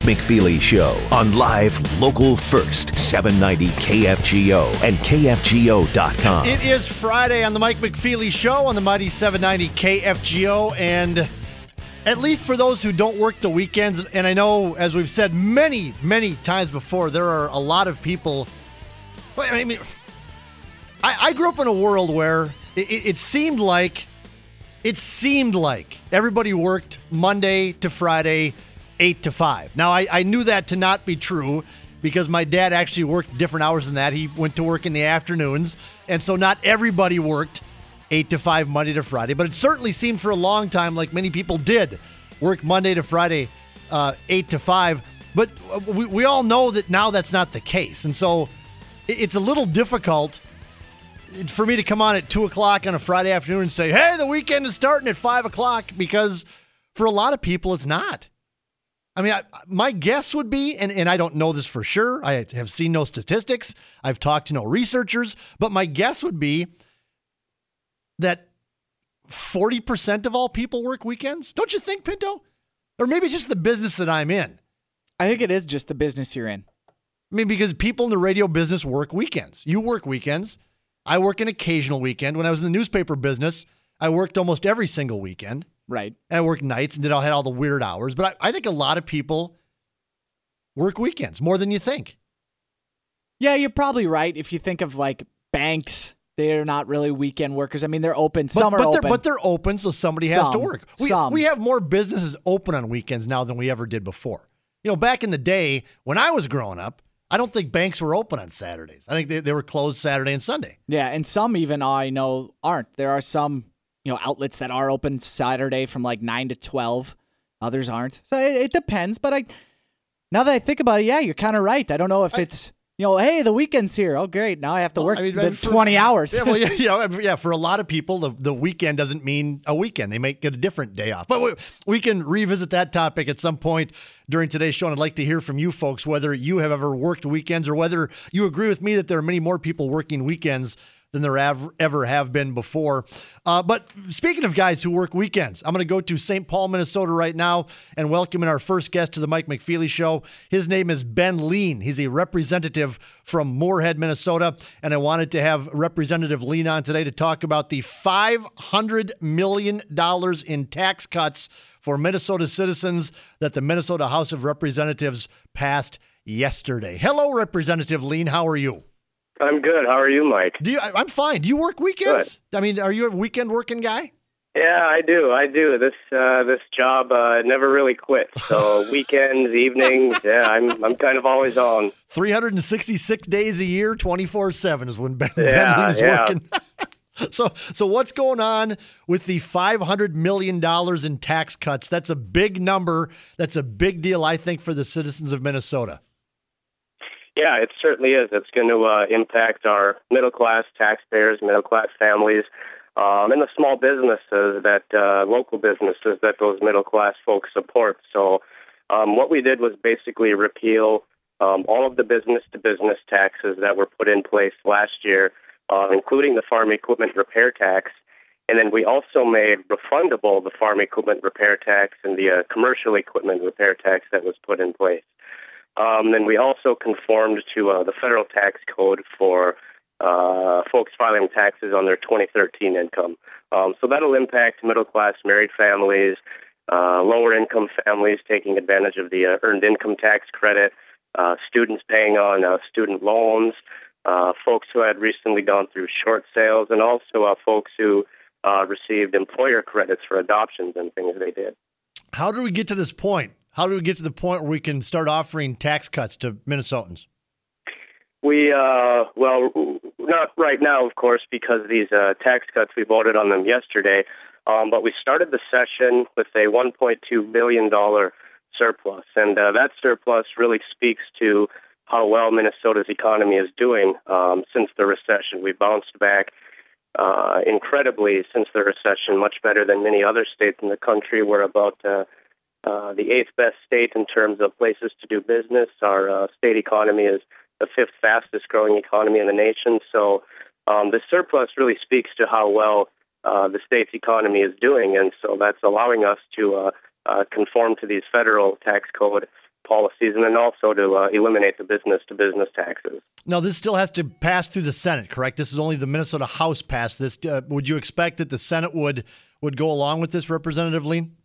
McFeely Show on live, local first, 790 KFGO and KFGO.com. It is Friday on the Mike McFeely Show on the mighty 790 KFGO, and at least for those who don't work the weekends, and I know, as we've said many, many times before, there are a lot of people. I mean, I grew up in a world where it seemed like everybody worked Monday to Friday, 8 to 5. Now, I knew that to not be true because my dad actually worked different hours than that. He went to work in the afternoons, and so not everybody worked 8 to 5 Monday to Friday, but it certainly seemed for a long time like many people did work Monday to Friday, 8 to 5. But we all know that now that's not the case, and so it's a little difficult for me to come on at 2 o'clock on a Friday afternoon and say, hey, the weekend is starting at 5 o'clock, because for a lot of people, it's not. I mean, my guess would be, and I don't know this for sure, I have seen no statistics, I've talked to no researchers, but my guess would be that 40% of all people work weekends. Don't you think, Pinto? Or maybe it's just the business that I'm in. I think it is just the business you're in. I mean, because people in the radio business work weekends. You work weekends. I work an occasional weekend. When I was in the newspaper business, I worked almost every single weekend. Right. And I worked nights and had all the weird hours. But I think a lot of people work weekends more than you think. Yeah, you're probably right. If you think of like banks, they're not really weekend workers. I mean, they're open. Some are open. But they're open, so somebody has to work. Some. We have more businesses open on weekends now than we ever did before. You know, back in the day when I was growing up, I don't think banks were open on Saturdays. I think they were closed Saturday and Sunday. Yeah, and some even I know aren't. There are some outlets that are open Saturday from like 9 to 12. Others aren't. So it depends. But now that I think about it, yeah, you're kind of right. I don't know if it's, hey, the weekend's here. Oh, great. Now I have to work 20 hours. Yeah, well, for a lot of people, the weekend doesn't mean a weekend. They might get a different day off. But we can revisit that topic at some point during today's show. And I'd like to hear from you folks, whether you have ever worked weekends or whether you agree with me that there are many more people working weekends than there ever have been before. But speaking of guys who work weekends, I'm going to go to St. Paul, Minnesota right now and welcome in our first guest to the Mike McFeely Show. His name is Ben Lean. He's a representative from Moorhead, Minnesota, and I wanted to have Representative Lean on today to talk about the $500 million in tax cuts for Minnesota citizens that the Minnesota House of Representatives passed yesterday. Hello, Representative Lean. How are you? I'm good. How are you, Mike? I'm fine. Do you work weekends? Good. I mean, are you a weekend working guy? Yeah, I do. This job never really quits. So weekends, evenings, yeah, I'm kind of always on. 366 days a year, 24/7 is when Ben Lean is working. So what's going on with the $500 million in tax cuts? That's a big number. That's a big deal, I think, for the citizens of Minnesota. Yeah, it certainly is. It's going to impact our middle-class taxpayers, middle-class families, and the small businesses local businesses that those middle-class folks support. So what we did was basically repeal all of the business-to-business taxes that were put in place last year, including the farm equipment repair tax. And then we also made refundable the farm equipment repair tax and the commercial equipment repair tax that was put in place. Then we also conformed to the federal tax code for folks filing taxes on their 2013 income. So that'll impact middle-class married families, lower-income families taking advantage of the earned income tax credit, students paying on student loans, folks who had recently gone through short sales, and also folks who received employer credits for adoptions and things they did. How do we get to this point? How do we get to the point where we can start offering tax cuts to Minnesotans? We, not right now, of course, because these tax cuts, we voted on them yesterday, but we started the session with a $1.2 billion surplus, and that surplus really speaks to how well Minnesota's economy is doing since the recession. We bounced back incredibly since the recession, much better than many other states in the country. We're about the eighth best state in terms of places to do business. Our state economy is the fifth fastest growing economy in the nation. So the surplus really speaks to how well the state's economy is doing. And so that's allowing us to conform to these federal tax code policies, and then also to eliminate the business-to-business taxes. Now, this still has to pass through the Senate, correct? This is only the Minnesota House passed this. Would you expect that the Senate would go along with this, Representative Lean?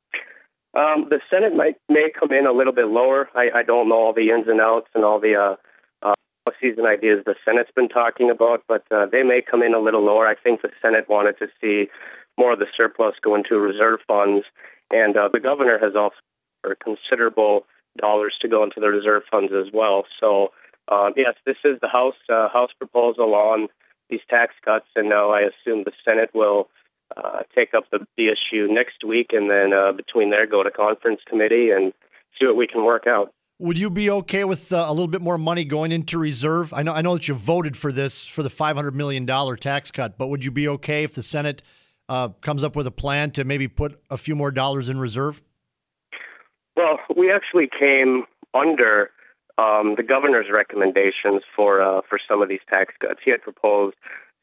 The Senate may come in a little bit lower. I don't know all the ins and outs and all the policies and ideas the Senate's been talking about, but they may come in a little lower. I think the Senate wanted to see more of the surplus go into reserve funds, and the governor has also for considerable dollars to go into the reserve funds as well. So, yes, this is the House proposal on these tax cuts, and now I assume the Senate will take up the issue next week, and then between there go to conference committee and see what we can work out. Would you be okay with a little bit more money going into reserve? I know that you voted for this for the $500 million tax cut, but would you be okay if the Senate comes up with a plan to maybe put a few more dollars in reserve? Well, we actually came under the governor's recommendations for some of these tax cuts. He had proposed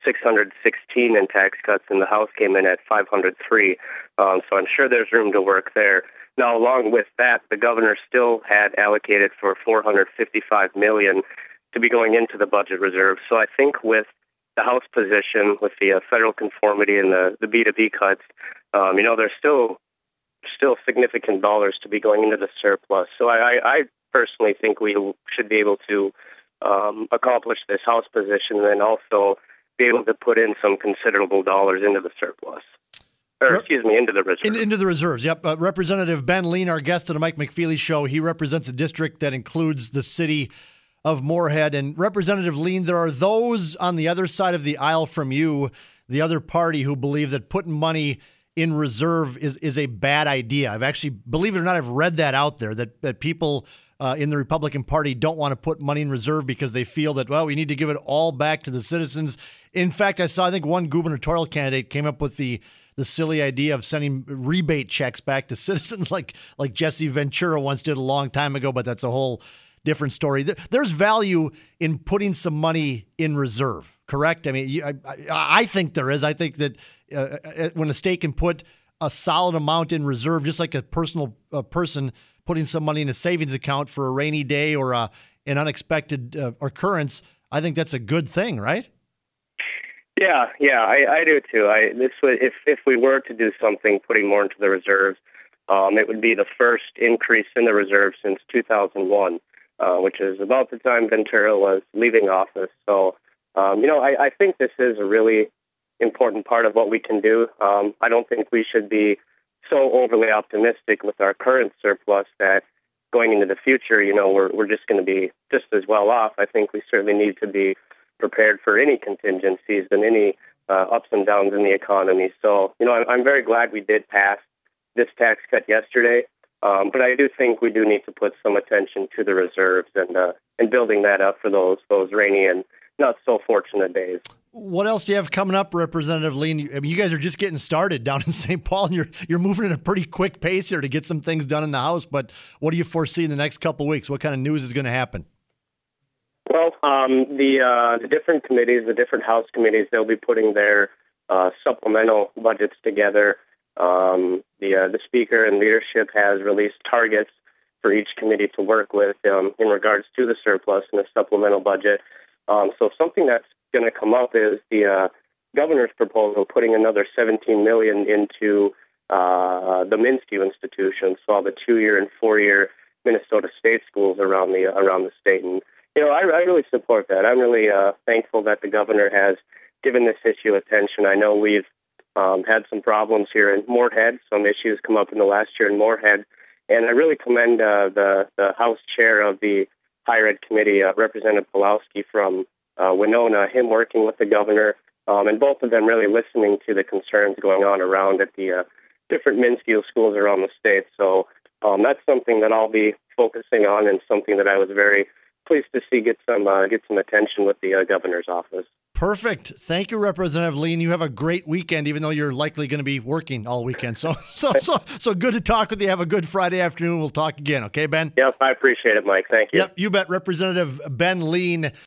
616 in tax cuts, and the House came in at 503. So I'm sure there's room to work there. Now, along with that, the governor still had allocated for $455 million to be going into the budget reserve. So I think with the House position, with the federal conformity and the B2B cuts, there's still significant dollars to be going into the surplus. So I personally think we should be able to accomplish this House position and then also be able to put in some considerable dollars into the surplus. Into the reserves. Into the reserves, yep. Representative Ben Lean, our guest on the Mike McFeely Show, he represents a district that includes the city of Moorhead. And Representative Lean, there are those on the other side of the aisle from you, the other party, who believe that putting money in reserve is a bad idea. I've actually, believe it or not, I've read that out there, that people in the Republican Party don't want to put money in reserve because they feel that, well, we need to give it all back to the citizens. In fact, I think one gubernatorial candidate came up with the silly idea of sending rebate checks back to citizens like Jesse Ventura once did a long time ago, but that's a whole different story. There's value in putting some money in reserve, correct? I mean, I think there is. I think that when a state can put a solid amount in reserve, just like a person putting some money in a savings account for a rainy day or an unexpected occurrence, I think that's a good thing, right? Yeah, I do too. If we were to do something, putting more into the reserves, it would be the first increase in the reserve since 2001, which is about the time Ventura was leaving office. So, I think this is a really important part of what we can do. I don't think we should be so overly optimistic with our current surplus that going into the future, we're just going to be just as well off. I think we certainly need to be prepared for any contingencies and any ups and downs in the economy. So, I'm very glad we did pass this tax cut yesterday, but I do think we do need to put some attention to the reserves and building that up for those rainy and not so fortunate days. What else do you have coming up, Representative Lean? I mean, you guys are just getting started down in St. Paul, and you're moving at a pretty quick pace here to get some things done in the House. But what do you foresee in the next couple of weeks? What kind of news is going to happen? Well, the different committees, the different House committees, they'll be putting their supplemental budgets together. The Speaker and leadership has released targets for each committee to work with in regards to the surplus and the supplemental budget. So something that's going to come up is the governor's proposal putting another $17 million into the Minsky institutions, so all the 2-year and 4-year Minnesota state schools around the state. And I really support that. I'm really thankful that the governor has given this issue attention. I know we've had some problems here in Moorhead. Some issues come up in the last year in Moorhead, and I really commend the House chair of the Higher Ed Committee, Representative Pawlowski from Winona, him working with the governor, and both of them really listening to the concerns going on around at the different Minsky schools around the state. So that's something that I'll be focusing on, and something that I was very pleased to see get some attention with the governor's office. Perfect. Thank you, Representative Lean. You have a great weekend, even though you're likely going to be working all weekend. So good to talk with you. Have a good Friday afternoon. We'll talk again. Okay, Ben? Yep, I appreciate it, Mike. Thank you. Yep, you bet. Representative Ben Lean.